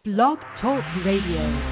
Blog Talk Radio.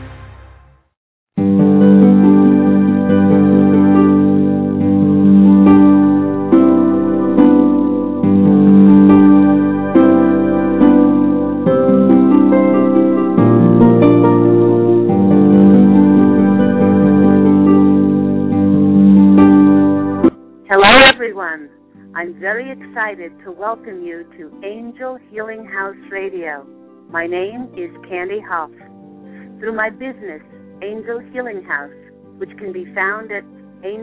I'm very excited to welcome you to Angel Healing House Radio. My name is Candy Huff. Through my business, Angel Healing House, which can be found at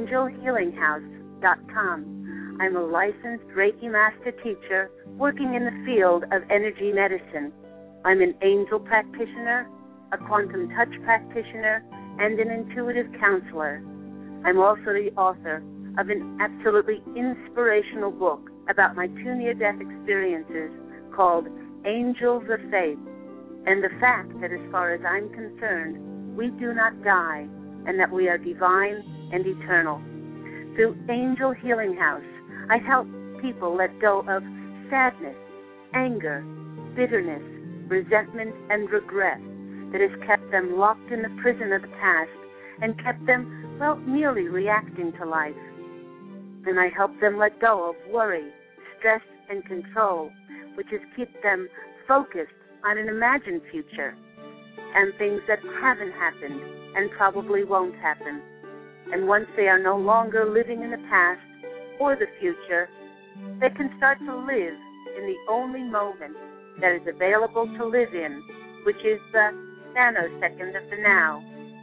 angelhealinghouse.com, I'm a licensed Reiki Master Teacher working in the field of energy medicine. I'm an angel practitioner, a quantum touch practitioner, and an intuitive counselor. I'm also the author of an absolutely inspirational book about my 2 near-death experiences called Angels of Faith, and the fact that as far as I'm concerned, we do not die and that we are divine and eternal. Through Angel Healing House, I help people let go of sadness, anger, bitterness, resentment, and regret that has kept them locked in the prison of the past and kept them, merely reacting to life. And I help them let go of worry, stress, and control, which has kept them focused on an imagined future and things that haven't happened and probably won't happen. And once they are no longer living in the past or the future, they can start to live in the only moment that is available to live in, which is the nanosecond of the now.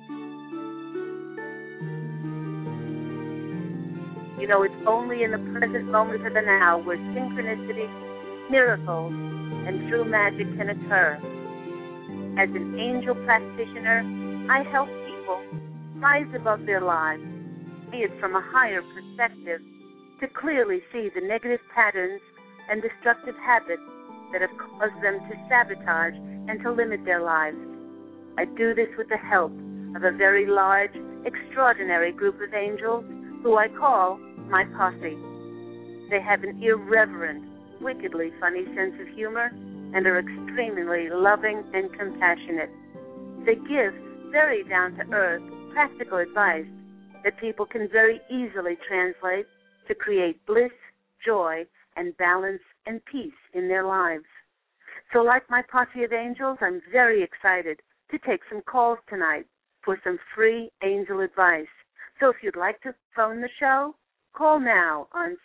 You know, it's only in the present moment of the now where synchronicity, miracles, and true magic can occur. As an angel practitioner, I help people rise above their lives, see it from a higher perspective, to clearly see the negative patterns and destructive habits that have caused them to sabotage and to limit their lives. I do this with the help of a very large, extraordinary group of angels who I call my posse. They have an irreverent, wickedly funny sense of humor and are extremely loving and compassionate. They give very down-to-earth, practical advice that people can very easily translate to create bliss, joy, and balance and peace in their lives. So like my posse of angels, I'm very excited to take some calls tonight for some free angel advice. So if you'd like to phone the show, call now on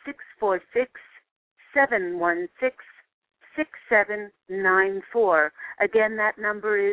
646-716-6794. Again, that number is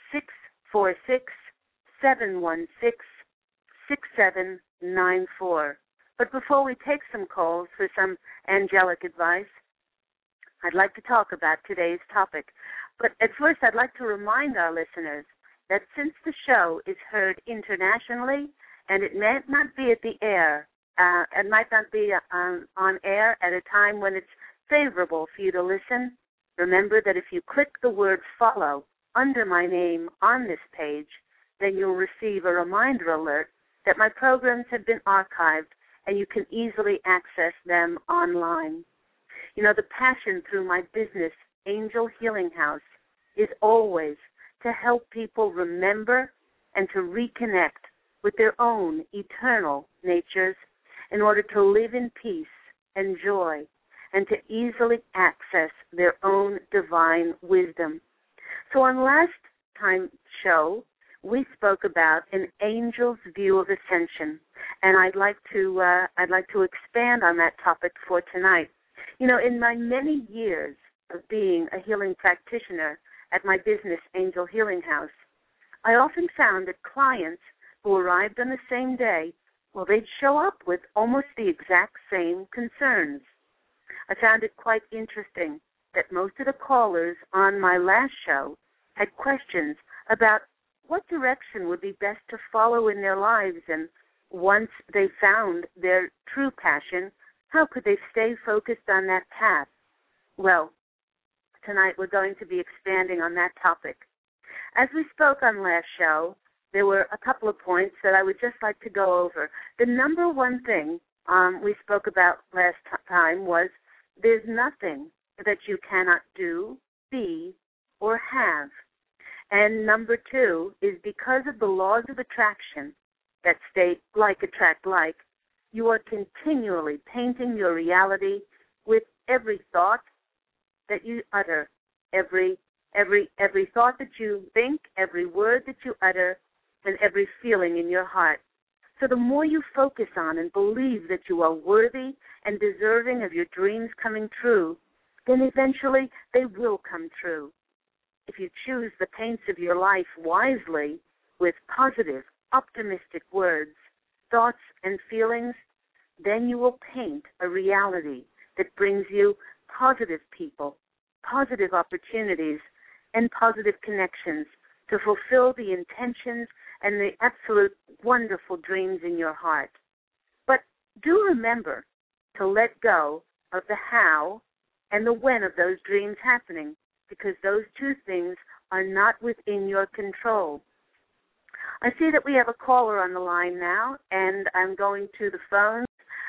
646-716-6794. But before we take some calls for some angelic advice, I'd like to talk about today's topic. But at first, I'd like to remind our listeners that since the show is heard internationally, and it might not be at the air, it might not be on air at a time when it's favorable for you to listen, remember that if you click the word follow under my name on this page, then you'll receive a reminder alert that my programs have been archived and you can easily access them online. You know, the passion through my business, Angel Healing House, is always to help people remember and to reconnect with their own eternal natures in order to live in peace and joy and to easily access their own divine wisdom. So on last time's show, we spoke about an angel's view of ascension, and I'd like to expand on that topic for tonight. You know, in my many years of being a healing practitioner at my business, Angel Healing House, I often found that clients who arrived on the same day, they'd show up with almost the exact same concerns. I found it quite interesting that most of the callers on my last show had questions about what direction would be best to follow in their lives, and once they found their true passion, how could they stay focused on that path? Well, tonight we're going to be expanding on that topic. As we spoke on last show, there were a couple of points that I would just like to go over. The number one thing we spoke about last time was there's nothing that you cannot do, be, or have And number 2 is because of the laws of attraction that state like attract like, you are continually painting your reality with every thought that you utter, every thought that you think, every word that you utter, and every feeling in your heart. So the more you focus on and believe that you are worthy and deserving of your dreams coming true, then eventually they will come true. If you choose the paints of your life wisely with positive, optimistic words, thoughts, and feelings, then you will paint a reality that brings you positive people, positive opportunities, and positive connections to fulfill the intentions and the absolute wonderful dreams in your heart. But do remember to let go of the how and the when of those dreams happening, because those two things are not within your control. I see that we have a caller on the line now, and I'm going to the phone.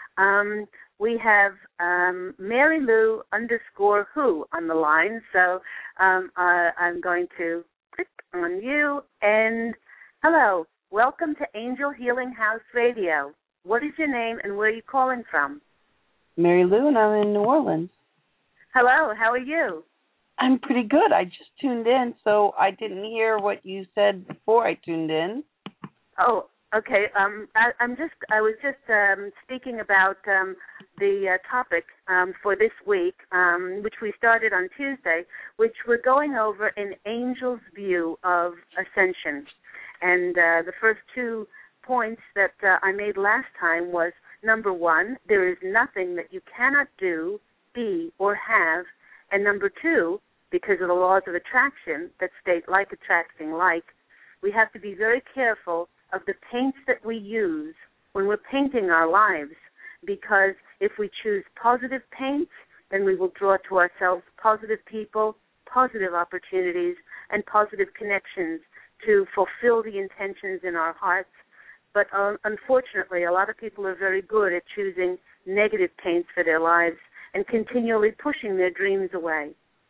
We have Mary Lou _who on the line, so I'm going to click on you. And hello, welcome to Angel Healing House Radio. What is your name and where are you calling from? Mary Lou, and I'm in New Orleans. Hello, how are you? I'm pretty good. I just tuned in, so I didn't hear what you said before I tuned in. Oh, okay. I was just speaking about the topic for this week, which we started on Tuesday, which we're going over an angel's view of ascension. And the first 2 points that I made last time was, number 1, there is nothing that you cannot do, be, or have. And number 2, because of the laws of attraction that state like attracting like, we have to be very careful of the paints that we use when we're painting our lives, because if we choose positive paints, then we will draw to ourselves positive people, positive opportunities, and positive connections to fulfill the intentions in our hearts. But unfortunately, a lot of people are very good at choosing negative paints for their lives and continually pushing their dreams away.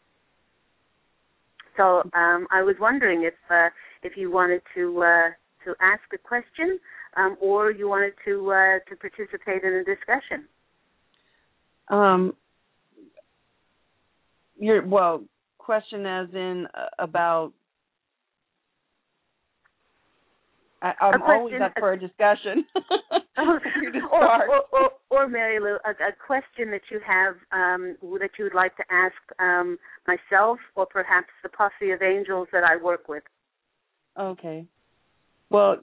So I was wondering if you wanted to ask a question, or you wanted to participate in a discussion. Question as in about. I'm always up for a discussion. or Mary Lou, a question that you have that you would like to ask myself, or perhaps the posse of angels that I work with. Okay. Well,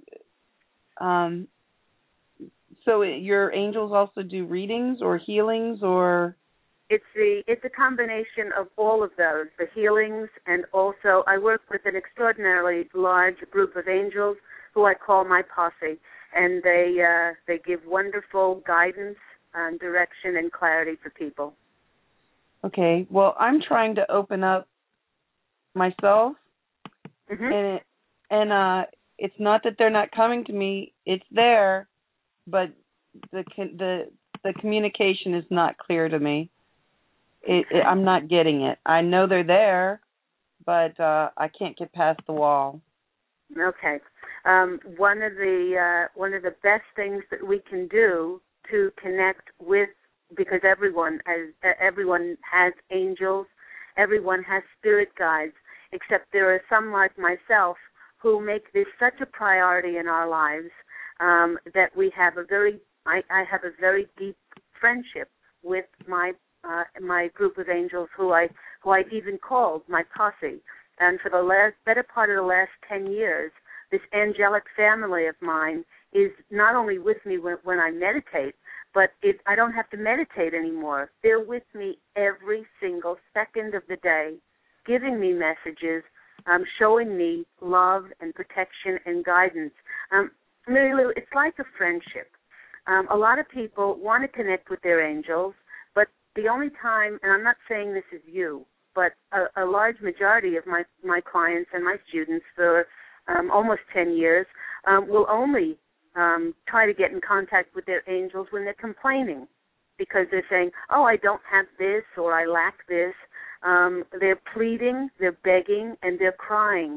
so your angels also do readings or healings, or? It's a combination of all of those, the healings, and also I work with an extraordinarily large group of angels who I call my posse, and they give wonderful guidance, direction, and clarity for people. Okay. Well, I'm trying to open up myself, and it's not that they're not coming to me; it's there, but the communication is not clear to me. I'm not getting it. I know they're there, but I can't get past the wall. Okay. One of the best things that we can do to connect with, because everyone has angels, everyone has spirit guides, except there are some like myself who make this such a priority in our lives that we have I have a very deep friendship with my group of angels who I even called my posse. And for the better part of the last 10 years, this angelic family of mine is not only with me when I meditate, but I don't have to meditate anymore. They're with me every single second of the day, giving me messages, showing me love and protection and guidance. Mary Lou, it's like a friendship. A lot of people want to connect with their angels, but the only time, and I'm not saying this is you, but a large majority of my clients and my students for almost 10 years will only try to get in contact with their angels when they're complaining, because they're saying, oh, I don't have this, or I lack this. They're pleading, they're begging, and they're crying.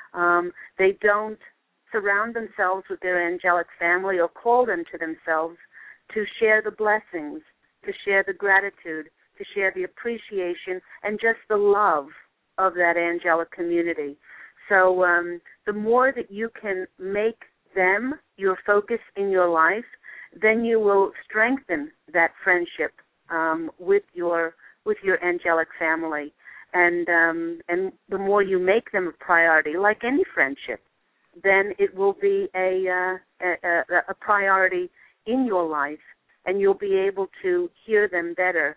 They don't surround themselves with their angelic family or call them to themselves to share the blessings, to share the gratitude, to share the appreciation, and just the love of that angelic community. So the more that you can make them your focus in your life, then you will strengthen that friendship with your angelic family. And the more you make them a priority, like any friendship, then it will be a priority in your life, and you'll be able to hear them better.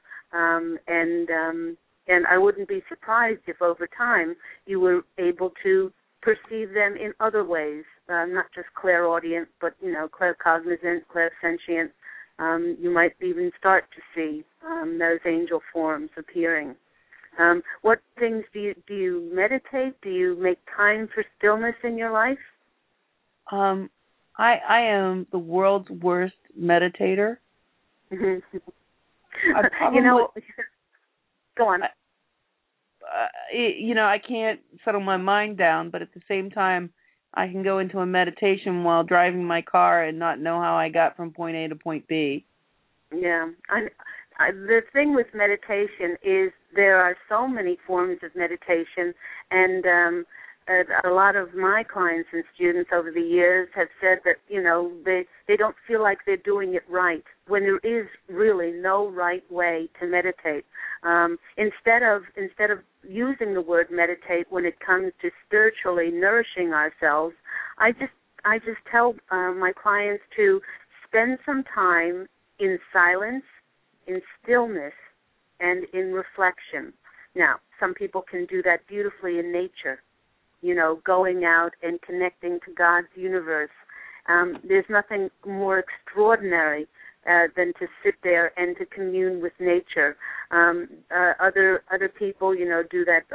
And I wouldn't be surprised if over time you were able to perceive them in other ways, not just clairaudient, but claircognizant, clairsentient. You might even start to see those angel forms appearing. What things do you meditate? Do you make time for stillness in your life? I am the world's worst meditator. Go on. I can't settle my mind down, but at the same time, I can go into a meditation while driving my car and not know how I got from point A to point B. Yeah. The thing with meditation is there are so many forms of meditation, and a lot of my clients and students over the years have said that, they don't feel like they're doing it right, when there is really no right way to meditate. Instead of using the word meditate when it comes to spiritually nourishing ourselves, I just tell my clients to spend some time in silence, in stillness, and in reflection. Now, some people can do that beautifully in nature, going out and connecting to God's universe. There's nothing more extraordinary than to sit there and to commune with nature. Other people, do that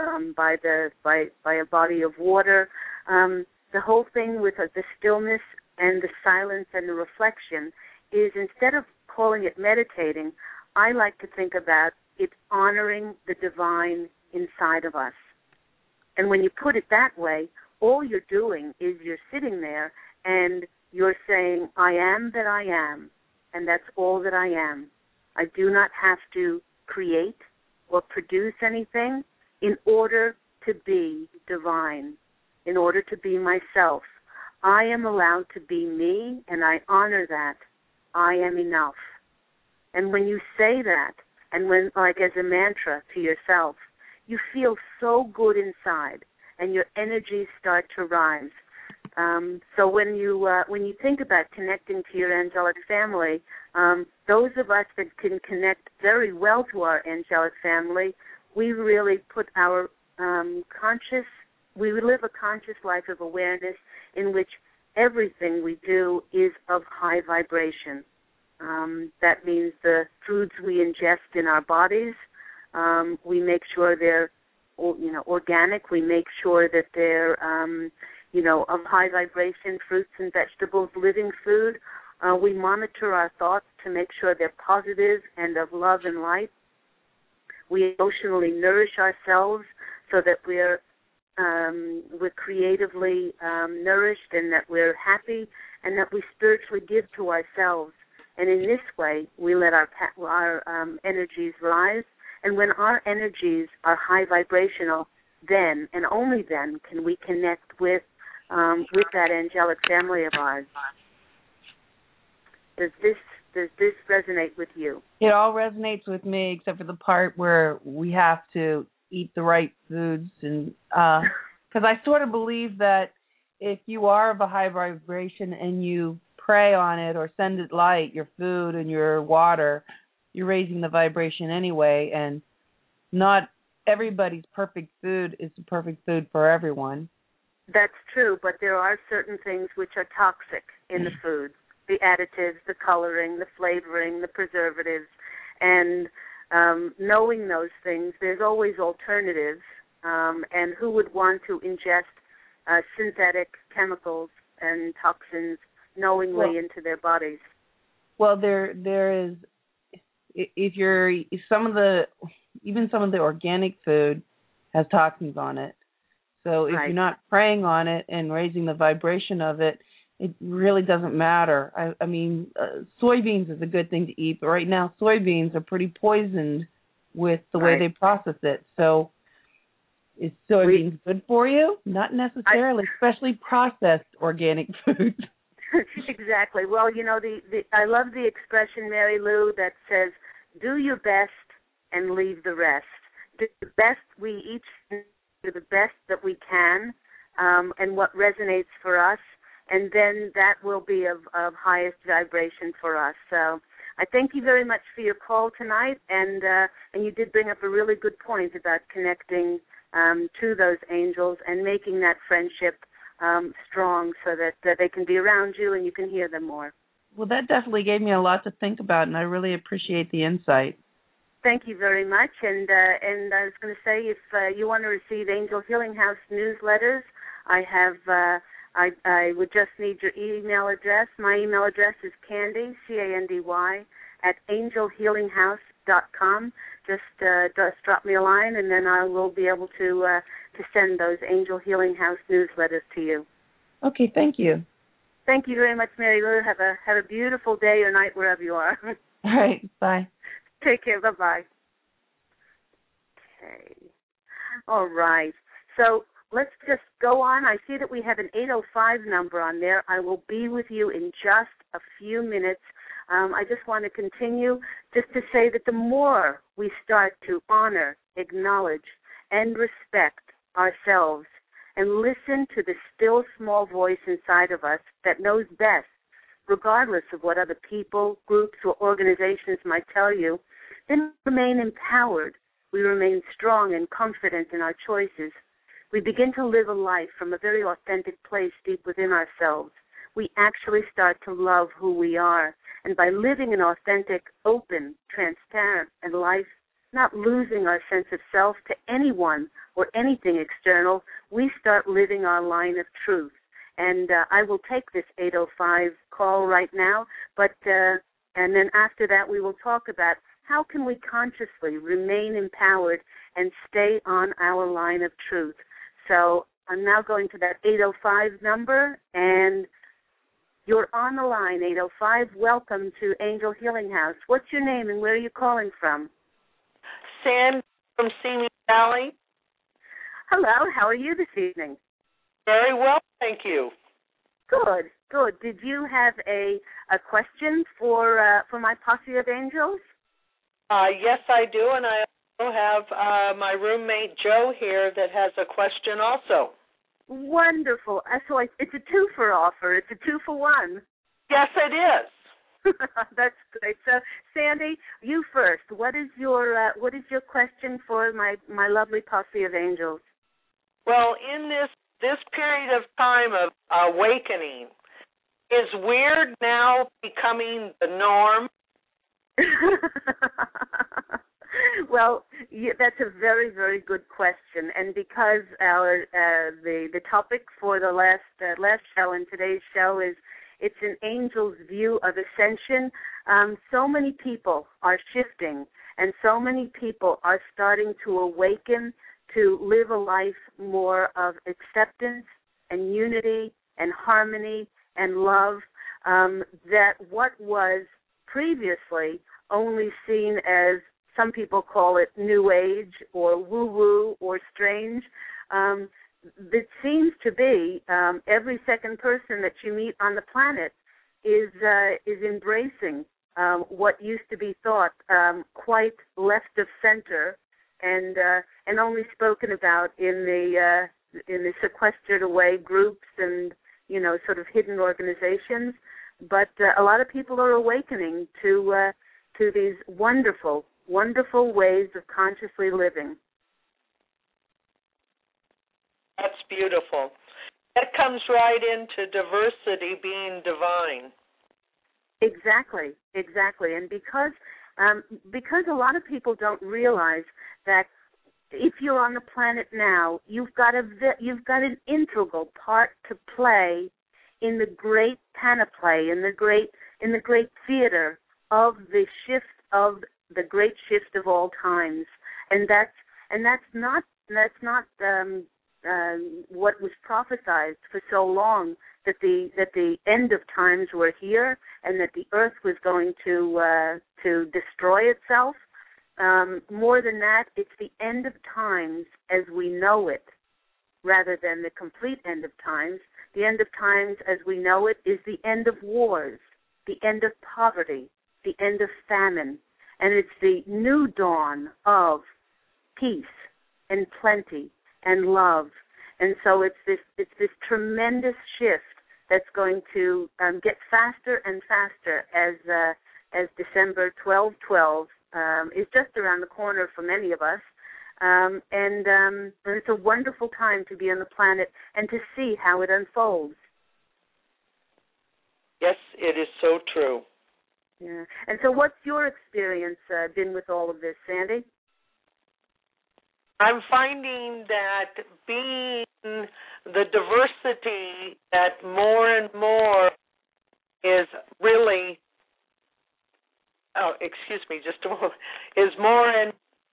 by a body of water. The whole thing with the stillness and the silence and the reflection is, instead of calling it meditating, I like to think about it honoring the divine inside of us. And when you put it that way, all you're doing is you're sitting there and you're saying, I am that I am, and that's all that I am. I do not have to create or produce anything in order to be divine, in order to be myself. I am allowed to be me, and I honor that. I am enough. And when you say that, and when, like as a mantra to yourself, you feel so good inside, and your energies start to rise. So when you think about connecting to your angelic family, those of us that can connect very well to our angelic family, we really put our we live a conscious life of awareness in which everything we do is of high vibration. That means the foods we ingest in our bodies, we make sure they're, organic. We make sure that they're, of high vibration, fruits and vegetables, living food. We monitor our thoughts to make sure they're positive and of love and light. We emotionally nourish ourselves so that we're creatively nourished, and that we're happy, and that we spiritually give to ourselves. And in this way, we let our energies rise. And when our energies are high vibrational, then and only then can we connect with that angelic family of ours. Does this resonate with you? It all resonates with me, except for the part where we have to eat the right foods, and because I sort of believe that if you are of a high vibration and you pray on it or send it light, your food and your water, you're raising the vibration anyway, and not everybody's perfect food is the perfect food for everyone. That's true, but there are certain things which are toxic in the food, the additives, the coloring, the flavoring, the preservatives, and knowing those things, there's always alternatives, and who would want to ingest synthetic chemicals and toxins knowingly into their bodies? Well, there is, even some of the organic food has toxins on it. So if you're not praying on it and raising the vibration of it, it really doesn't matter. I mean, soybeans is a good thing to eat, but right now soybeans are pretty poisoned with the way they process it. So is soybeans good for you? Not necessarily, especially processed organic foods. Exactly. Well, you know, I love the expression, Mary Lou, that says, do your best and leave the rest. Do the best we each do the best that we can, and what resonates for us, and then that will be of highest vibration for us. So I thank you very much for your call tonight, and you did bring up a really good point about connecting to those angels and making that friendship strong so that they can be around you and you can hear them more. Well, that definitely gave me a lot to think about, and I really appreciate the insight. Thank you very much. And I was going to say, if you want to receive Angel Healing House newsletters, I have. I would just need your email address. My email address is Candy, Candy, at angelhealinghouse.com. Just drop me a line, and then I will be able to send those Angel Healing House newsletters to you. Okay, thank you. Thank you very much, Mary Lou. Have a beautiful day or night wherever you are. All right, bye. Take care. Bye-bye. Okay. All right. So let's just go on. I see that we have an 805 number on there. I will be with you in just a few minutes. I just want to continue just to say that the more we start to honor, acknowledge, and respect ourselves and listen to the still small voice inside of us that knows best, regardless of what other people, groups, or organizations might tell you, then we remain empowered. We remain strong and confident in our choices. We begin to live a life from a very authentic place deep within ourselves. We actually start to love who we are. And by living an authentic, open, transparent life, not losing our sense of self to anyone or anything external, we start living our line of truth. And I will take this 805 call right now, but and then after that we will talk about how can we consciously remain empowered and stay on our line of truth. So I'm now going to that 805 number, and you're on the line, 805. Welcome to Angel Healing House. What's your name and where are you calling from? Sandy from Simi Valley. Hello, how are you this evening? Very well, thank you. Good, good. Did you have a question for my posse of angels? Yes, I do, and I also have my roommate Joe here that has a question also. Wonderful. So it's a two-for offer. It's a 2-for-1. Yes, it is. That's great. So, Sandy, you first. What is your question for my lovely posse of angels? Well, in this period of time of awakening, is weird now becoming the norm? Well, that's a very, very good question, and because our the topic for the last show and today's show is it's an angel's view of ascension. So many people are shifting, and so many people are starting to awaken to live a life more of acceptance and unity and harmony and love. That what was previously only seen as, some people call it New Age or woo-woo or strange. It seems to be every second person that you meet on the planet is embracing what used to be thought quite left of center and only spoken about in the sequestered away groups and sort of hidden organizations. But a lot of people are awakening to these wonderful, wonderful ways of consciously living. That's beautiful. That comes right into diversity being divine. Exactly. And because a lot of people don't realize that if you're on the planet now, you've got an integral part to play in the great panoply, in the great theater of the shift of the great shift of all times, and that's not what was prophesied for so long, that the end of times were here and that the earth was going to destroy itself. More than that, it's the end of times as we know it, rather than the complete end of times. The end of times as we know it is the end of wars, the end of poverty, the end of famine, and it's the new dawn of peace and plenty and love. And so it's this tremendous shift that's going to get faster and faster as December 12/12 is just around the corner for many of us. And it's a wonderful time to be on the planet and to see how it unfolds. Yes, it is so true. Yeah. And so what's your experience been with all of this, Sandy? I'm finding that being the diversity that more and more is really, excuse me just a moment, is more and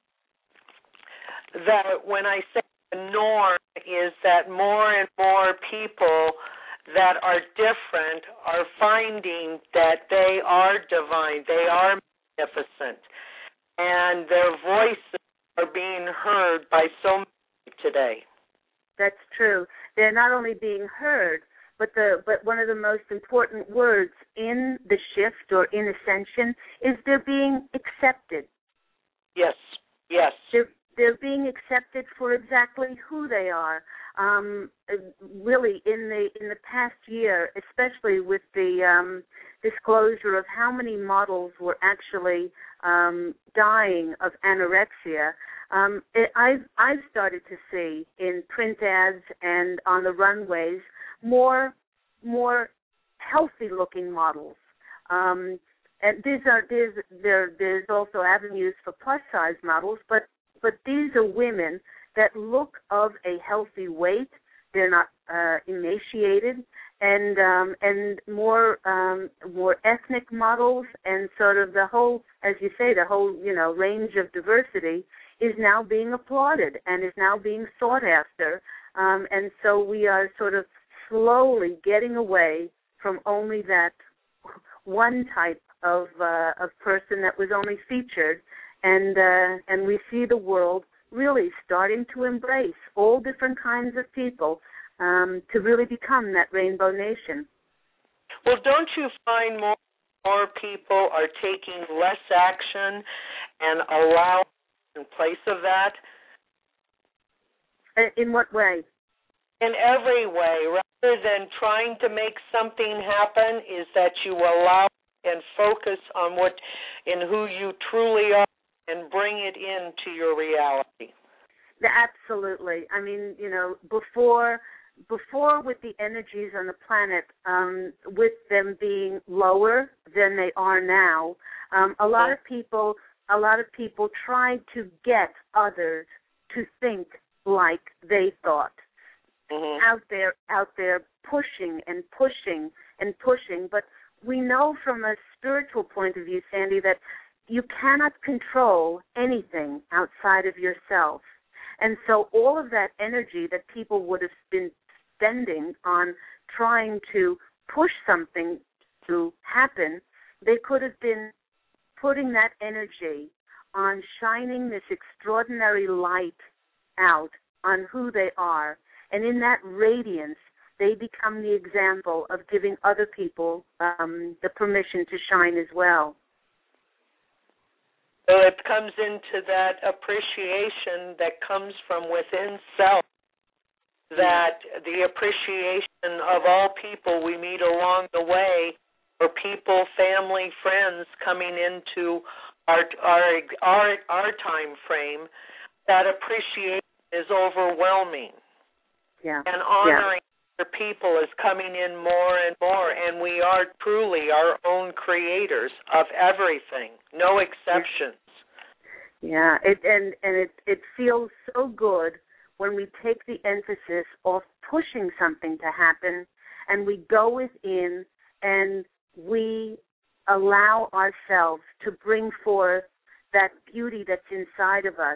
that when I say the norm is that more and more people that are different are finding that they are divine, they are magnificent, and their voices are being heard by so many today. That's true. They're not only being heard, but one of the most important words in the shift or in ascension is they're being accepted. Yes, yes. They're being accepted for exactly who they are. Really, in the past year, especially with the disclosure of how many models were actually dying of anorexia, I've started to see in print ads and on the runways more healthy-looking models. And there's also avenues for plus-size models, but these are women that look of a healthy weight. They're not emaciated, and more ethnic models, and sort of the whole, as you say, the whole range of diversity is now being applauded and is now being sought after, and so we are sort of slowly getting away from only that one type of person that was only featured, and we see the world really starting to embrace all different kinds of people to really become that rainbow nation. Well, don't you find more people are taking less action and allow in place of that? In what way? In every way. Rather than trying to make something happen, is that you allow and focus on who you truly are and bring it into your reality. Absolutely. I mean, before with the energies on the planet, with them being lower than they are now, a lot of people tried to get others to think like they thought. Out there pushing and pushing and pushing. But we know from a spiritual point of view, Sandy, that you cannot control anything outside of yourself. And so all of that energy that people would have been spending on trying to push something to happen, they could have been putting that energy on shining this extraordinary light out on who they are. And in that radiance, they become the example of giving other people the permission to shine as well. So it comes into that appreciation that comes from within self, that the appreciation of all people we meet along the way, or people, family, friends coming into our time frame, that appreciation is overwhelming. Yeah. And honoring other people is coming in more and more, and we are truly our own creators of everything, no exceptions. Yeah, it feels so good when we take the emphasis off pushing something to happen, and we go within and we allow ourselves to bring forth that beauty that's inside of us.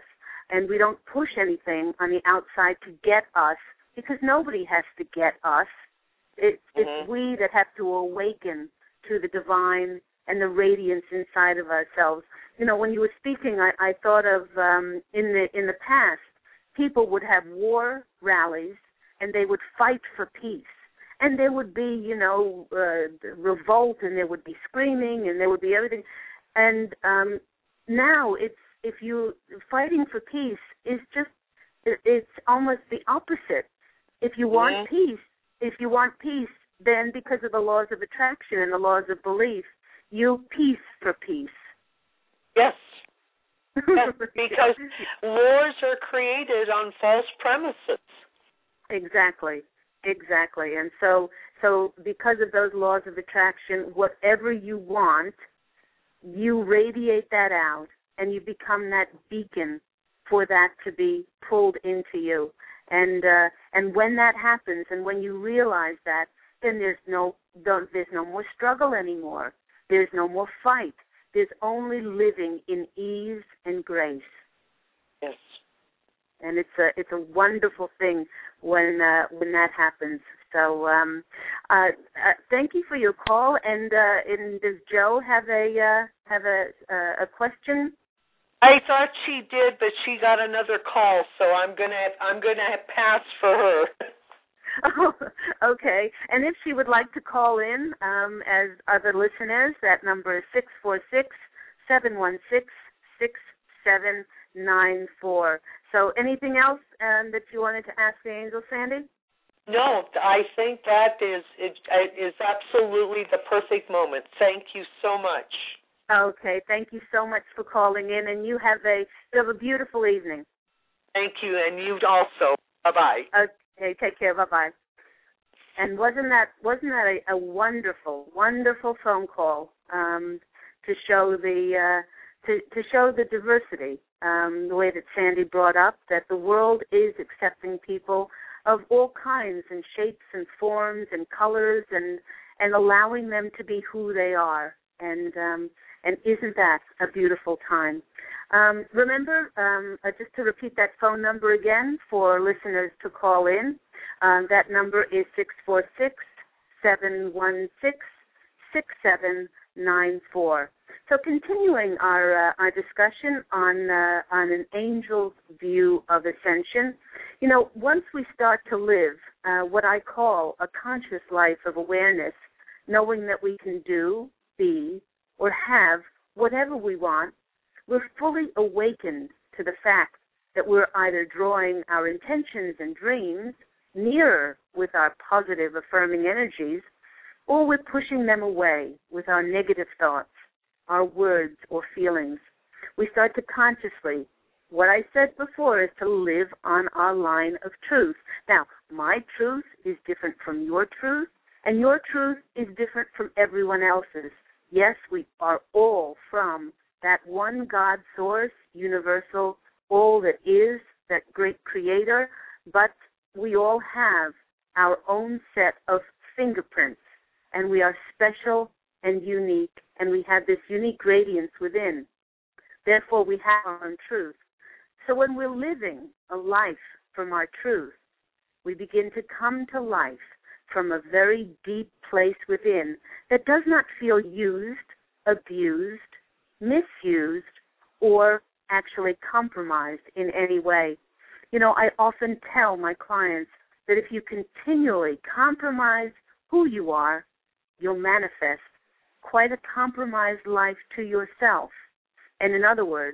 and we don't push anything on the outside to get us, because nobody has to get us. It's we that have to awaken to the divine and the radiance inside of ourselves. You know, when you were speaking, I thought of in the past, people would have war rallies and they would fight for peace. And there would be, revolt, and there would be screaming, and there would be everything. And now if you fighting for peace is it's almost the opposite. If you want peace, then because of the laws of attraction and the laws of belief, you peace for peace. Yes. Yes, because wars are created on false premises. Exactly. And so because of those laws of attraction, whatever you want, you radiate that out, and you become that beacon for that to be pulled into you. And when that happens, and when you realize that, then there's no more struggle anymore. There's no more fight. There's only living in ease and grace. Yes. And it's a wonderful thing when that happens. So thank you for your call. And does Joe have a question? I thought she did, but she got another call, so I'm gonna pass for her. Oh, okay. And if she would like to call in, as other listeners, that number is 646-716-6794. So anything else that you wanted to ask the angel, Sandy? No, I think that is absolutely the perfect moment. Thank you so much. Okay, thank you so much for calling in, and you have a beautiful evening. Thank you, and you also. Bye-bye. Okay, take care. Bye-bye. And wasn't that a wonderful, wonderful phone call to show to show the diversity, the way that Sandy brought up that the world is accepting people of all kinds and shapes and forms and colors and allowing them to be who they are. And isn't that a beautiful time? Remember, just to repeat that phone number again for listeners to call in, that number is 646-716-6794. So continuing our discussion on an angel's view of ascension, once we start to live what I call a conscious life of awareness, knowing that we can do, be, or have whatever we want, we're fully awakened to the fact that we're either drawing our intentions and dreams nearer with our positive affirming energies, or we're pushing them away with our negative thoughts, our words or feelings. We start to consciously, what I said before, is to live on our line of truth. Now, my truth is different from your truth, and your truth is different from everyone else's. Yes, we are all from that one God source, universal, all that is, that great creator, but we all have our own set of fingerprints, and we are special and unique, and we have this unique radiance within. Therefore, we have our own truth. So when we're living a life from our truth, we begin to come to life from a very deep place within that does not feel used, abused, misused, or actually compromised in any way. I often tell my clients that if you continually compromise who you are, you'll manifest quite a compromised life to yourself. And in other words,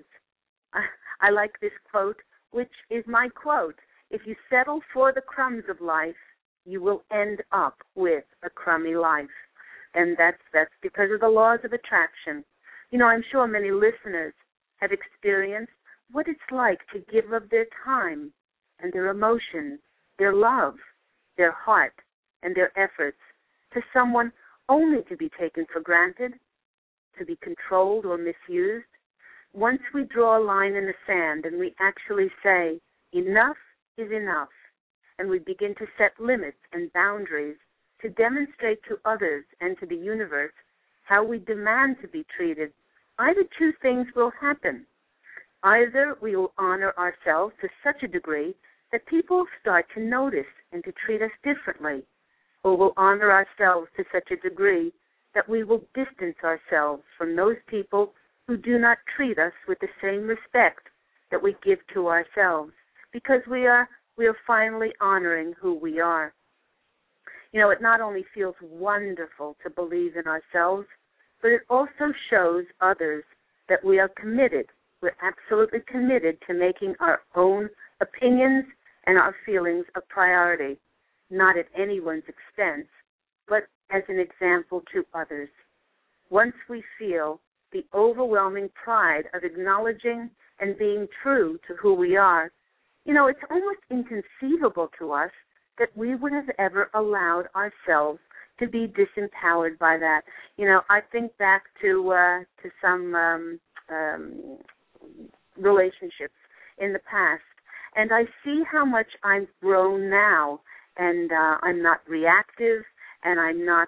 I like this quote, which is my quote: if you settle for the crumbs of life, you will end up with a crummy life. And that's because of the laws of attraction. I'm sure many listeners have experienced what it's like to give of their time and their emotions, their love, their heart, and their efforts to someone only to be taken for granted, to be controlled or misused. Once we draw a line in the sand and we actually say, enough is enough, and we begin to set limits and boundaries to demonstrate to others and to the universe how we demand to be treated, either two things will happen. Either we will honor ourselves to such a degree that people start to notice and to treat us differently, or we'll honor ourselves to such a degree that we will distance ourselves from those people who do not treat us with the same respect that we give to ourselves, because we are finally honoring who we are. You know, it not only feels wonderful to believe in ourselves, but it also shows others that we are committed. We're absolutely committed to making our own opinions and our feelings a priority, not at anyone's expense, but as an example to others. Once we feel the overwhelming pride of acknowledging and being true to who we are, you know, it's almost inconceivable to us that we would have ever allowed ourselves to be disempowered by that. You know, I think back to some relationships in the past, and I see how much I've grown now, and I'm not reactive, and I'm not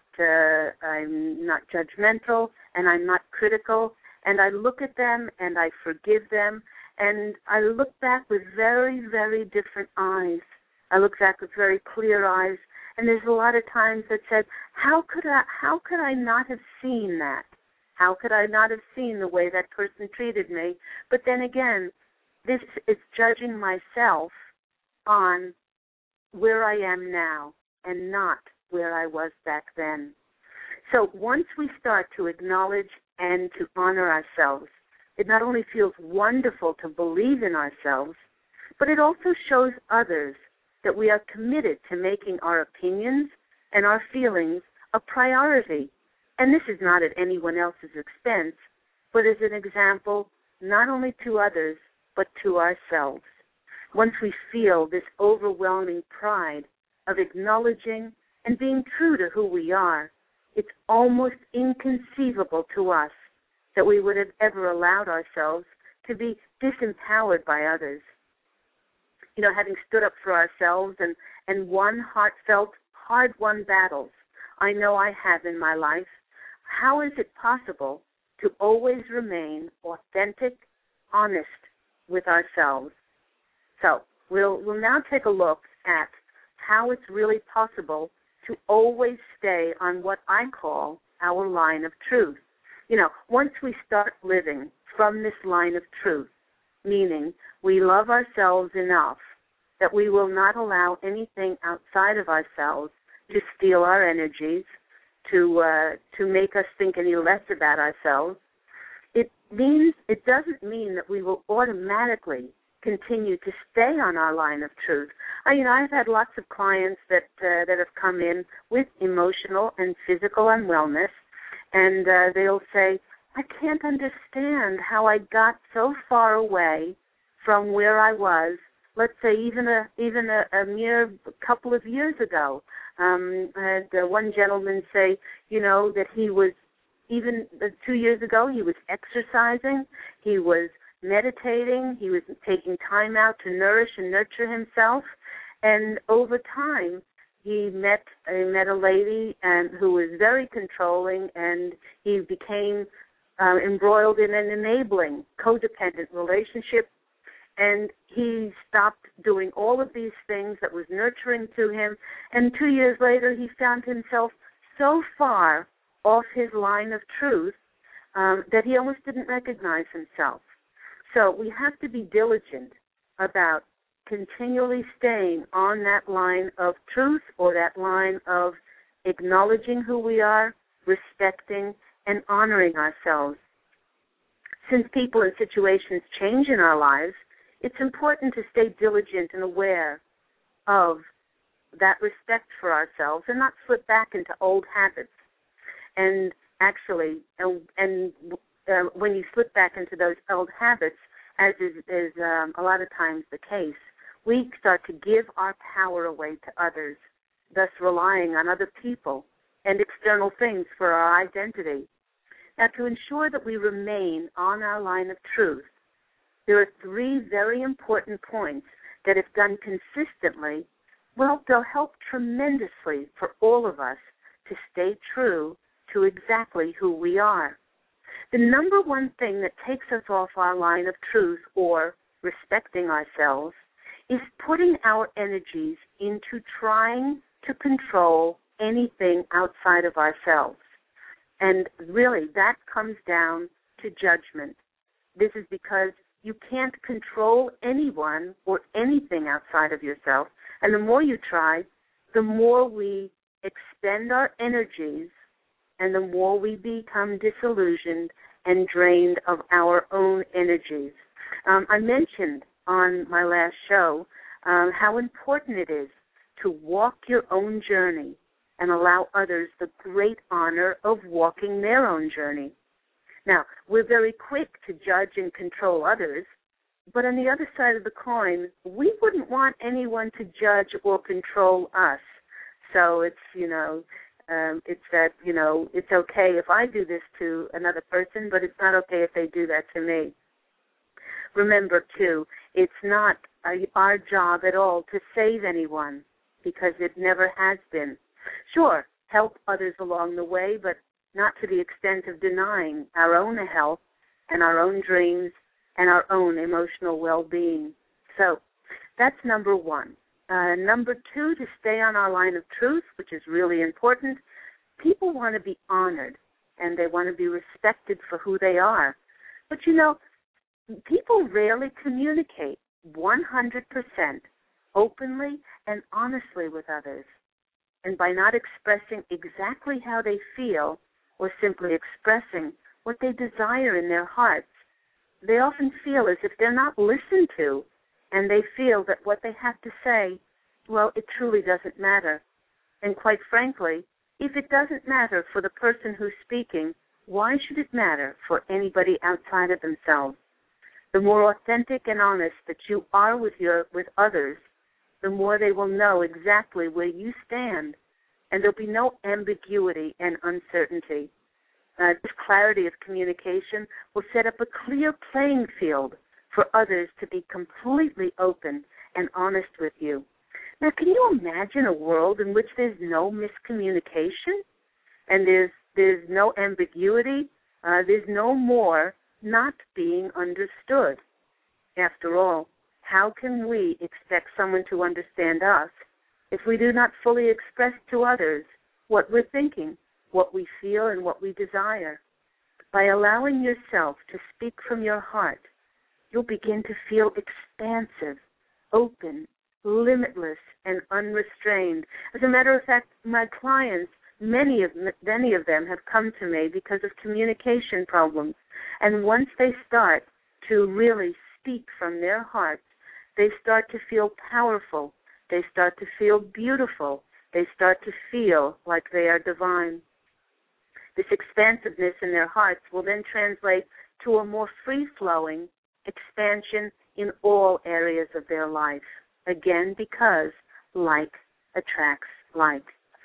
judgmental, and I'm not critical, and I look at them and I forgive them, and I look back with very, very different eyes. I look back with very clear eyes, and there's a lot of times that said, how could I not have seen that? How could I not have seen the way that person treated me? But then again, this is judging myself on where I am now and not where I was back then. So once we start to acknowledge and to honor ourselves, it not only feels wonderful to believe in ourselves, but it also shows others that we are committed to making our opinions and our feelings a priority. And this is not at anyone else's expense, but as an example not only to others, but to ourselves. Once we feel this overwhelming pride of acknowledging and being true to who we are, it's almost inconceivable to us that we would have ever allowed ourselves to be disempowered by others. You know, having stood up for ourselves and won heartfelt, hard-won battles, I know I have in my life, how is it possible to always remain authentic, honest with ourselves? So we'll now take a look at how it's really possible to always stay on what I call our line of truth. You know, once we start living from this line of truth, meaning we love ourselves enough that we will not allow anything outside of ourselves to steal our energies, to make us think any less about ourselves, it doesn't mean that we will automatically continue to stay on our line of truth. I've had lots of clients that have come in with emotional and physical unwellness, and they'll say, I can't understand how I got so far away from where I was, let's say even a mere couple of years ago. I had one gentleman say, that he was, even 2 years ago, he was exercising, he was meditating, he was taking time out to nourish and nurture himself, and over time he met a lady who was very controlling, and he became embroiled in an enabling, codependent relationship, and he stopped doing all of these things that was nurturing to him, and 2 years later he found himself so far off his line of truth that he almost didn't recognize himself. So we have to be diligent about continually staying on that line of truth, or that line of acknowledging who we are, respecting, and honoring ourselves. Since people and situations change in our lives, it's important to stay diligent and aware of that respect for ourselves and not slip back into old habits. And actually, when you slip back into those old habits, as is a lot of times the case, we start to give our power away to others, thus relying on other people and external things for our identity. Now, to ensure that we remain on our line of truth, there are 3 very important points that, if done consistently, well, they'll help tremendously for all of us to stay true to exactly who we are. The number one thing that takes us off our line of truth or respecting ourselves is putting our energies into trying to control anything outside of ourselves. And really, that comes down to judgment. This is because you can't control anyone or anything outside of yourself. And the more you try, the more we expend our energies and the more we become disillusioned and drained of our own energies. I mentioned on my last show how important it is to walk your own journey and allow others the great honor of walking their own journey. Now, we're very quick to judge and control others, but on the other side of the coin, we wouldn't want anyone to judge or control us. So it's, it's that, it's okay if I do this to another person, but it's not okay if they do that to me. Remember, too, it's not our job at all to save anyone, because it never has been. Sure, help others along the way, but not to the extent of denying our own health and our own dreams and our own emotional well-being. So that's number one. Number two, to stay on our line of truth, which is really important, people want to be honored and they want to be respected for who they are. But, people rarely communicate 100% openly and honestly with others. And by not expressing exactly how they feel or simply expressing what they desire in their hearts, they often feel as if they're not listened to, and they feel that what they have to say, well, it truly doesn't matter. And quite frankly, if it doesn't matter for the person who's speaking, why should it matter for anybody outside of themselves? The more authentic and honest that you are with others, the more they will know exactly where you stand, and there'll be no ambiguity and uncertainty. This clarity of communication will set up a clear playing field for others to be completely open and honest with you. Now, can you imagine a world in which there's no miscommunication and there's no ambiguity? There's no more not being understood. After all, how can we expect someone to understand us if we do not fully express to others what we're thinking, what we feel, and what we desire? By allowing yourself to speak from your heart, you'll begin to feel expansive, open, limitless, and unrestrained. As a matter of fact, my clients, many of them have come to me because of communication problems. And once they start to really speak from their hearts, they start to feel powerful. They start to feel beautiful. They start to feel like they are divine. This expansiveness in their hearts will then translate to a more free-flowing expansion in all areas of their life. Again, because like attracts like.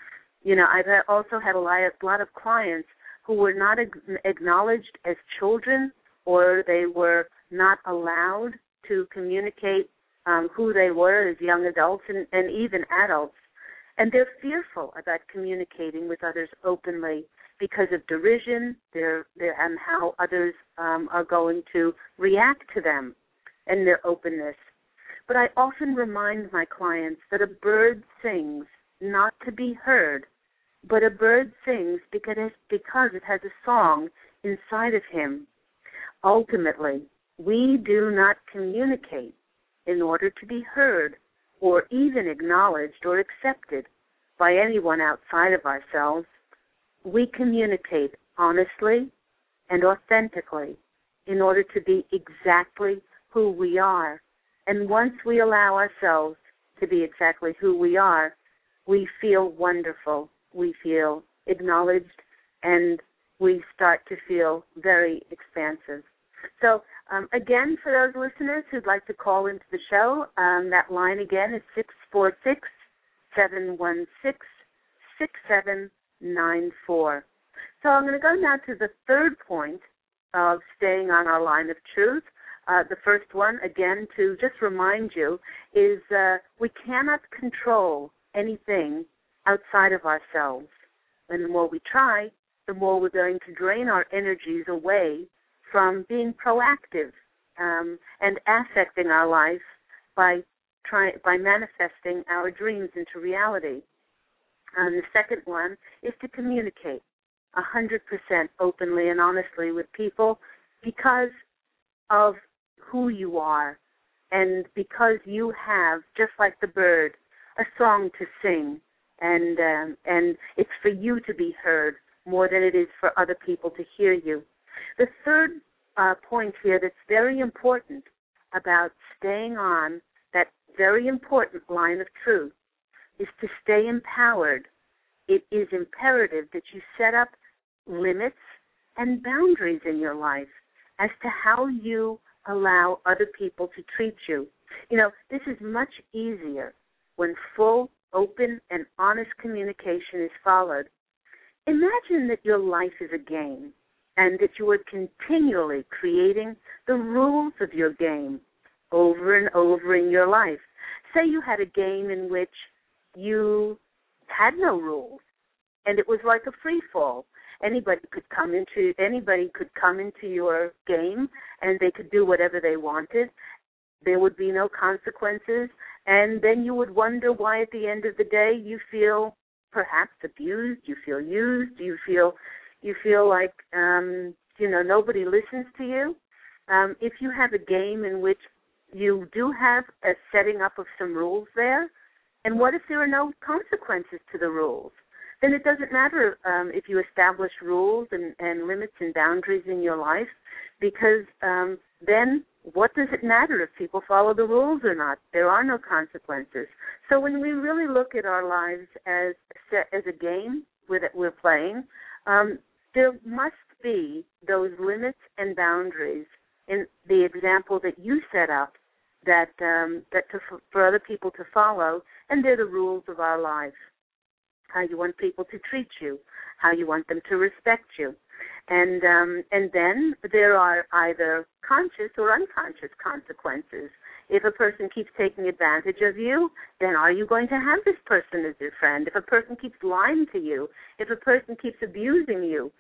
I've also had a lot of clients who were not acknowledged as children, or they were not allowed to communicate who they were as young adults and even adults. And they're fearful about communicating with others openly because of derision and how others are going to react to them and their openness. But I often remind my clients that a bird sings not to be heard, but a bird sings because it has a song inside of him. Ultimately, we do not communicate in order to be heard or even acknowledged or accepted by anyone outside of ourselves. We communicate honestly and authentically in order to be exactly who we are. And once we allow ourselves to be exactly who we are, we feel wonderful. We feel acknowledged, and we start to feel very expansive. So, again, for those listeners who'd like to call into the show, that line again is 646-716-6794. So I'm going to go now to the third point of staying on our line of truth. The first one, again, to just remind you, is we cannot control anything outside of ourselves. And the more we try, the the more we're going to drain our energies away from being proactive and affecting our life by manifesting our dreams into reality. The second one is to communicate 100% openly and honestly with people because of who you are and because you have, just like the bird, a song to sing, and it's for you to be heard more than it is for other people to hear you. The third point here that's very important about staying on that very important line of truth is to stay empowered. It is imperative that you set up limits and boundaries in your life as to how you allow other people to treat you. You know, this is much easier when full, open, and honest communication is followed. Imagine that your life is a game and that you are continually creating the rules of your game over and over in your life. Say you had a game in which you had no rules and it was like a free fall. Anybody could come into your game and they could do whatever they wanted. There would be no consequences, and then you would wonder why at the end of the day you feel perhaps abused, you feel used, you feel like nobody listens to you. If you have a game in which you do have a setting up of some rules there, and what if there are no consequences to the rules? Then it doesn't matter if you establish rules and limits and boundaries in your life, because then what does it matter if people follow the rules or not? There are no consequences. So when we really look at our lives as a game that we're playing, there must be those limits and boundaries in the example that you set up for other people to follow, and they're the rules of our lives. How you want people to treat you, how you want them to respect you. And then there are either conscious or unconscious consequences. If a person keeps taking advantage of you, then are you going to have this person as your friend? If a person keeps lying to you, if a person keeps abusing you,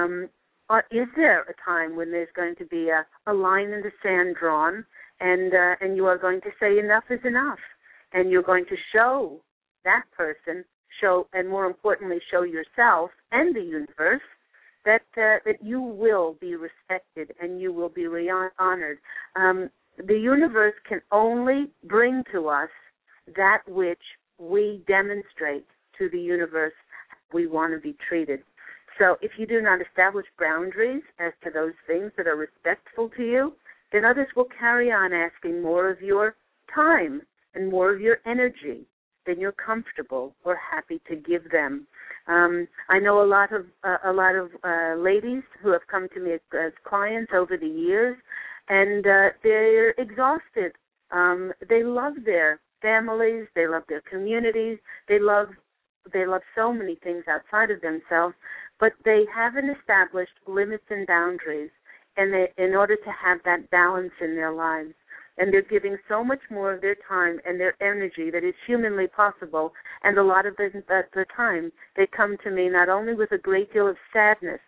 or is there a time when there's going to be a line in the sand drawn and you are going to say enough is enough, and you're going to show that person, and more importantly, show yourself and the universe that you will be respected and you will be honored. The universe can only bring to us that which we demonstrate to the universe we want to be treated. So if you do not establish boundaries as to those things that are respectful to you, then others will carry on asking more of your time and more of your energy than you're comfortable or happy to give them. I know a lot of ladies who have come to me as clients over the years, and they're exhausted. They love their families, they love their communities, they love so many things outside of themselves, but they haven't established limits and boundaries, and in order to have that balance in their lives. And they're giving so much more of their time and their energy that is humanly possible. And a lot of the time, they come to me not only with a great deal of sadness,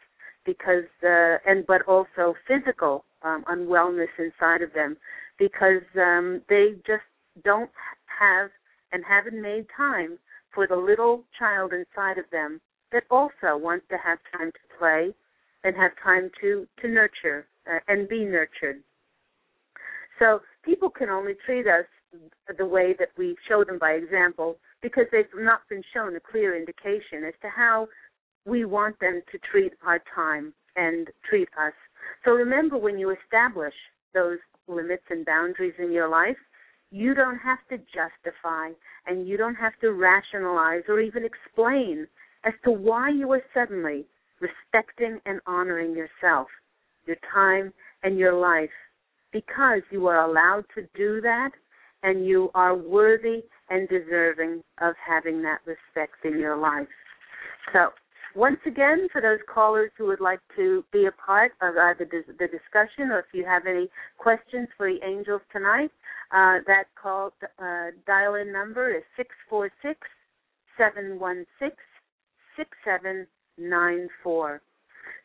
but also physical unwellness inside of them, because they just don't have and haven't made time for the little child inside of them that also wants to have time to play and have time to nurture and be nurtured. So people can only treat us the way that we show them by example because they've not been shown a clear indication as to how we want them to treat our time and treat us. So remember, when you establish those limits and boundaries in your life, you don't have to justify and you don't have to rationalize or even explain as to why you are suddenly respecting and honoring yourself, your time, and your life, because you are allowed to do that and you are worthy and deserving of having that respect in your life. So once again, for those callers who would like to be a part of either the discussion or if you have any questions for the angels tonight, that dial-in number is 646-716-6794.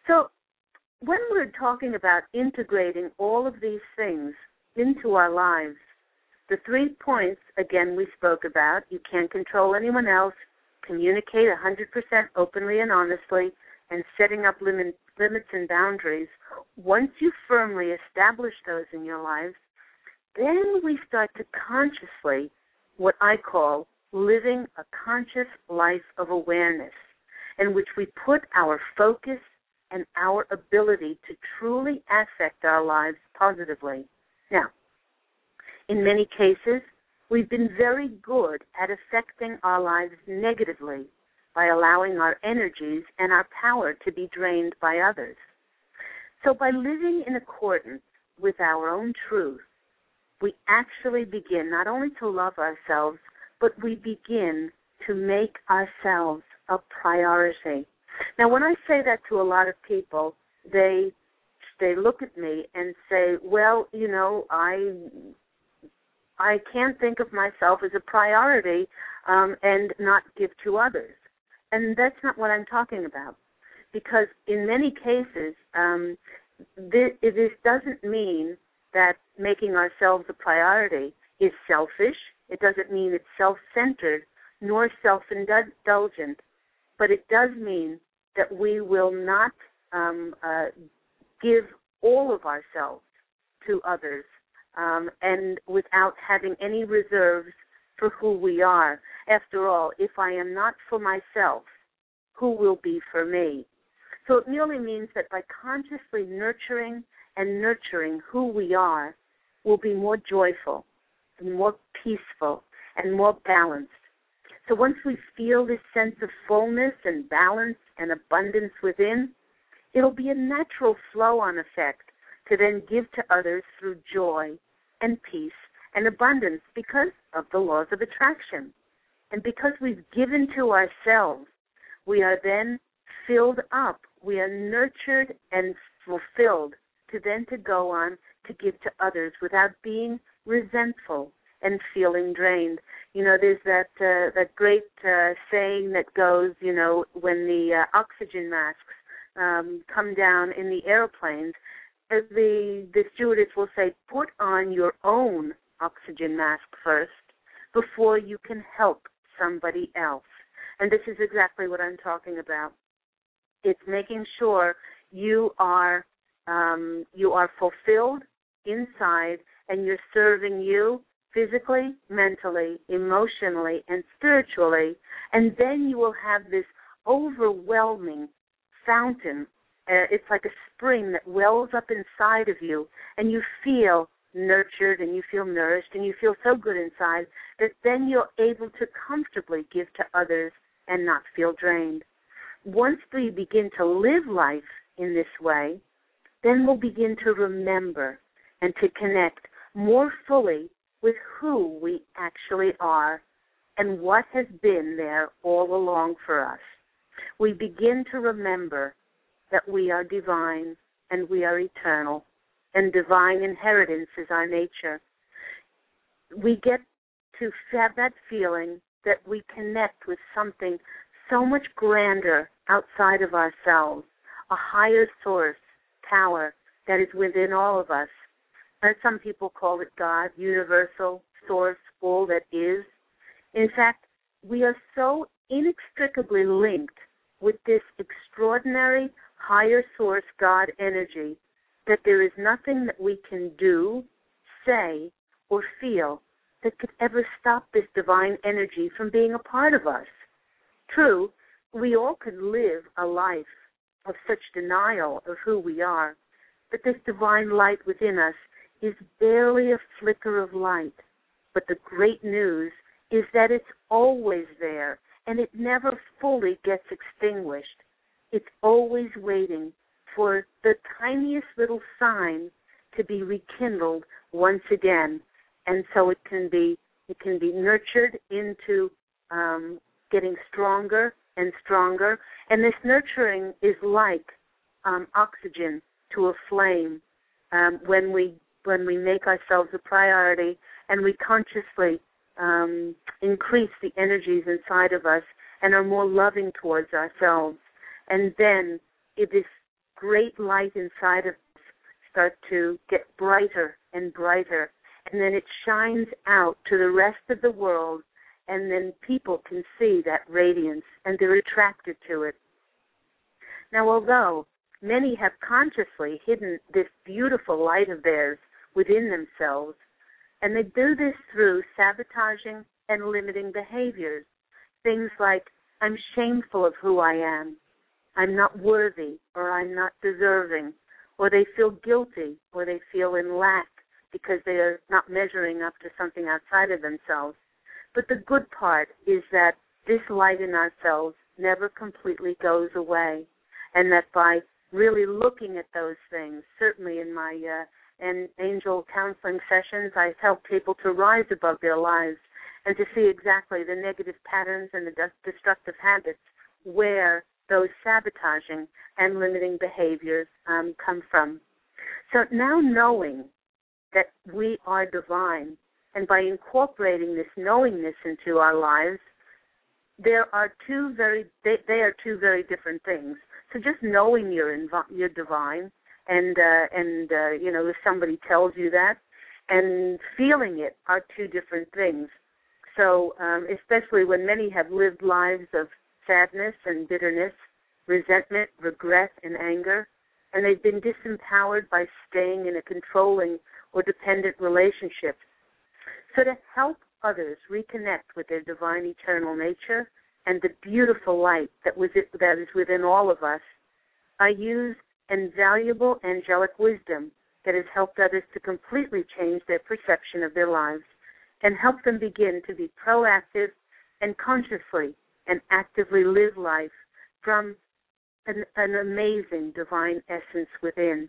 So when we're talking about integrating all of these things into our lives, the 3 points, again, we spoke about: you can't control anyone else, communicate 100% openly and honestly, and setting up limits and boundaries. Once you firmly establish those in your lives, then we start to consciously, what I call, living a conscious life of awareness, in which we put our focus and our ability to truly affect our lives positively. Now, in many cases, we've been very good at affecting our lives negatively by allowing our energies and our power to be drained by others. So by living in accordance with our own truth, we actually begin not only to love ourselves, but we begin to make ourselves a priority. Now, when I say that to a lot of people, they look at me and say, well, you know, I can't think of myself as a priority and not give to others. And that's not what I'm talking about. Because in many cases, this doesn't mean that making ourselves a priority is selfish. It doesn't mean it's self-centered nor self-indulgent. But it does mean that we will not give all of ourselves to others and without having any reserves for who we are. After all, if I am not for myself, who will be for me? So it merely means that by consciously nurturing who we are, we'll be more joyful and more peaceful and more balanced. So once we feel this sense of fullness and balance and abundance within, it'll be a natural flow-on effect to then give to others through joy and peace and abundance because of the laws of attraction. And because we've given to ourselves, we are then filled up. We are nurtured and fulfilled to then to go on to give to others without being resentful and feeling drained. You know, there's that great saying that goes, you know, when the oxygen masks come down in the airplanes, the stewardess will say, put on your own oxygen mask first before you can help somebody else. And this is exactly what I'm talking about. It's making sure you are fulfilled inside and you're serving you physically, mentally, emotionally, and spiritually, and then you will have this overwhelming fountain. It's like a spring that wells up inside of you, and you feel nurtured and you feel nourished and you feel so good inside that then you're able to comfortably give to others and not feel drained. Once we begin to live life in this way, then we'll begin to remember and to connect more fully with who we actually are and what has been there all along for us. We begin to remember that we are divine and we are eternal, and divine inheritance is our nature. We get to have that feeling that we connect with something so much grander outside of ourselves, a higher source, power that is within all of us. And some people call it God, universal, source, all that is. In fact, we are so inextricably linked with this extraordinary higher source, God energy, that there is nothing that we can do, say, or feel that could ever stop this divine energy from being a part of us. True, we all could live a life of such denial of who we are, but this divine light within us is barely a flicker of light. But the great news is that it's always there, and it never fully gets extinguished. It's always waiting for the tiniest little sign to be rekindled once again, and so it can be nurtured into getting stronger and stronger. And this nurturing is like oxygen to a flame. When we make ourselves a priority and we consciously increase the energies inside of us and are more loving towards ourselves, and then this great light inside of us start to get brighter and brighter, and then it shines out to the rest of the world, and then people can see that radiance, and they're attracted to it. Now, although many have consciously hidden this beautiful light of theirs within themselves, and they do this through sabotaging and limiting behaviors, things like, I'm shameful of who I am, I'm not worthy, or I'm not deserving, or they feel guilty, or they feel in lack because they are not measuring up to something outside of themselves. But the good part is that this light in ourselves never completely goes away, and that by really looking at those things, certainly in my angel counseling sessions, I help people to rise above their lives and to see exactly the negative patterns and the destructive habits where those sabotaging and limiting behaviors come from. So now knowing that we are divine, and by incorporating this knowingness into our lives, they are two very different things. So just knowing you're divine, and if somebody tells you that, and feeling it are two different things. So especially when many have lived lives of sadness and bitterness, resentment, regret, and anger, and they've been disempowered by staying in a controlling or dependent relationship. So to help others reconnect with their divine eternal nature and the beautiful light that is within all of us, I use invaluable angelic wisdom that has helped others to completely change their perception of their lives and help them begin to be proactive and consciously and actively live life from an amazing divine essence within.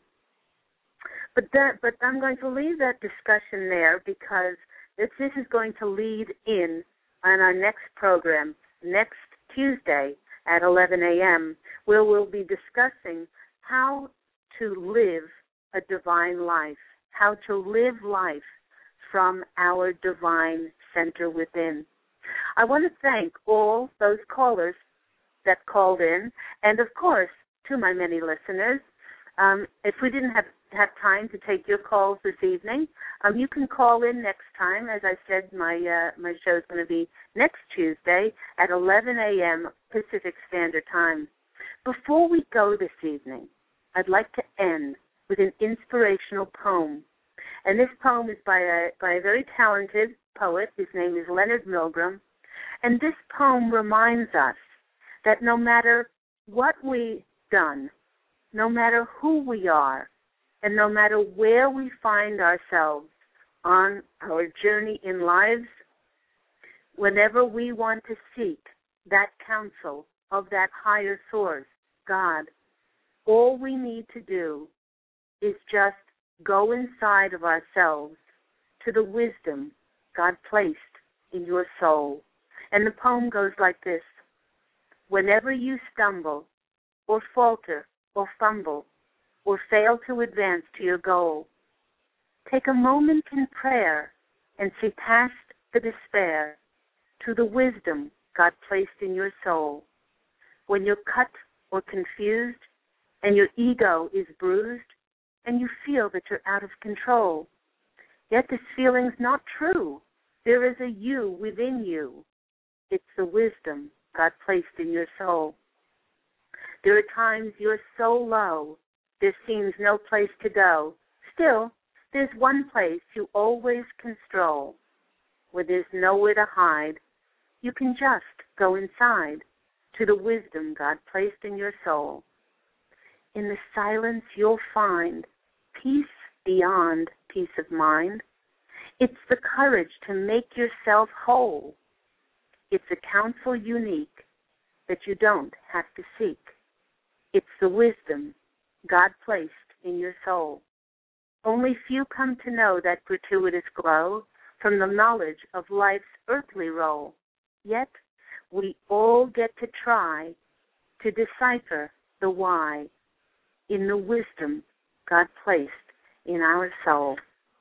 But I'm going to leave that discussion there because this is going to lead in on our next program, next Tuesday at 11 a.m., where we'll be discussing how to live a divine life, how to live life from our divine center within. I want to thank all those callers that called in, and of course, to my many listeners. If we didn't have time to take your calls this evening, you can call in next time. As I said, my show is going to be next Tuesday at 11 a.m. Pacific Standard Time. Before we go this evening, I'd like to end with an inspirational poem. And this poem is by a very talented poet. His name is Leonard Milgram. And this poem reminds us that no matter what we've done, no matter who we are, and no matter where we find ourselves on our journey in lives, whenever we want to seek that counsel of that higher source, God, all we need to do is just go inside of ourselves to the wisdom God placed in your soul. And the poem goes like this: whenever you stumble or falter or fumble or fail to advance to your goal, take a moment in prayer and see past the despair to the wisdom God placed in your soul. When you're cut or confused and your ego is bruised and you feel that you're out of control, yet this feeling's not true. There is a you within you. It's the wisdom God placed in your soul. There are times you're so low, there seems no place to go. Still, there's one place you always can stroll. Where there's nowhere to hide, you can just go inside to the wisdom God placed in your soul. In the silence you'll find peace beyond peace of mind. It's the courage to make yourself whole. It's a counsel unique that you don't have to seek. It's the wisdom God placed in your soul. Only few come to know that gratuitous glow from the knowledge of life's earthly role. Yet we all get to try to decipher the why in the wisdom God placed in our soul.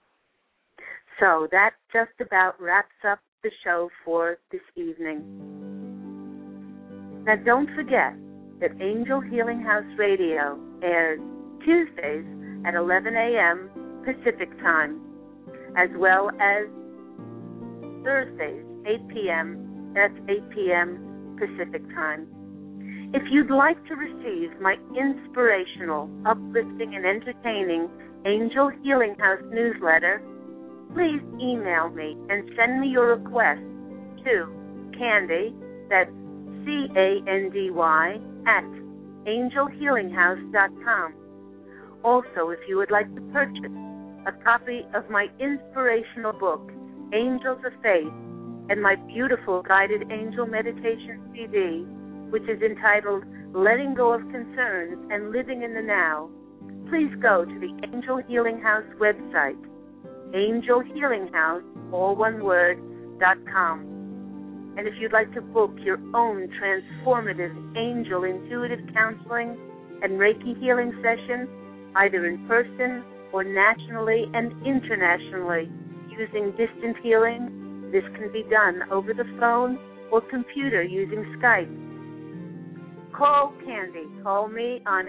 So that just about wraps up the show for this evening. Now don't forget that Angel Healing House Radio, airs Tuesdays at 11 a.m. Pacific Time, as well as Thursdays, 8 p.m. That's 8 p.m. Pacific Time. If you'd like to receive my inspirational, uplifting, and entertaining Angel Healing House newsletter, please email me and send me your request to Candy, that's CANDY, at angelhealinghouse.com. Also, if you would like to purchase a copy of my inspirational book, Angels of Faith, and my beautiful guided angel meditation CD, which is entitled Letting Go of Concerns and Living in the Now, please go to the Angel Healing House website, angelhealinghouse, all one word, .com. And if you'd like to book your own transformative angel intuitive counseling and Reiki healing session, either in person or nationally and internationally, using distant healing, this can be done over the phone or computer using Skype. Call Candy. Call me on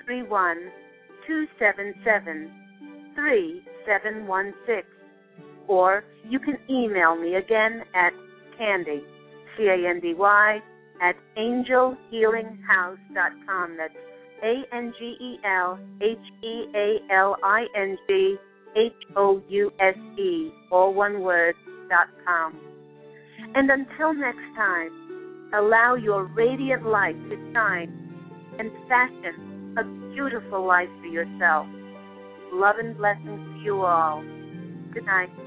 831-277-3716. Or you can email me again at Candy, CANDY, at angelhealinghouse.com. That's ANGELHEALINGHOUSE, all one word, .com. And until next time, allow your radiant light to shine and fashion a beautiful life for yourself. Love and blessings to you all. Good night.